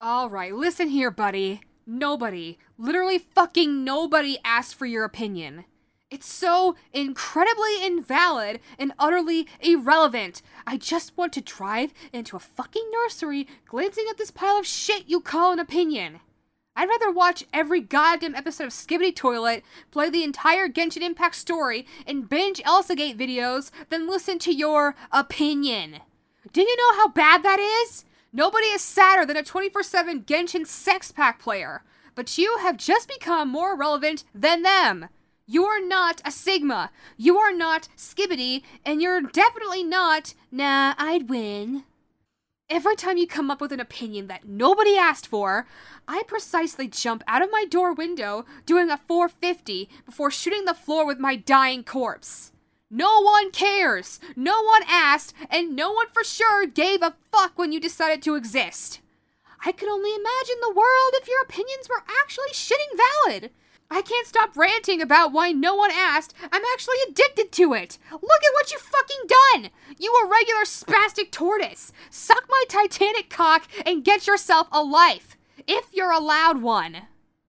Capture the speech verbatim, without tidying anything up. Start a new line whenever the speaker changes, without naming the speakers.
Alright, listen here, buddy. Nobody, literally fucking nobody asked for your opinion. It's so incredibly invalid and utterly irrelevant. I just want to drive into a fucking nursery glancing at this pile of shit you call an opinion. I'd rather watch every goddamn episode of Skibidi Toilet, play the entire Genshin Impact story, and binge Elsagate videos than listen to your opinion. Do you know how bad that is? Nobody is sadder than a twenty-four seven Genshin sex pack player, but you have just become more relevant than them. You are not a Sigma, you are not Skibidi, and you're definitely not, nah, I'd win. Every time you come up with an opinion that nobody asked for, I precisely jump out of my door window doing a four fifty before shooting the floor with my dying corpse. No one cares, no one asked, and no one for sure gave a fuck when you decided to exist. I could only imagine the world if your opinions were actually shitting valid. I can't stop ranting about why no one asked. I'm actually addicted to it. Look at what you fucking done. You a regular spastic tortoise. Suck my Titanic cock and get yourself a life. If you're allowed one.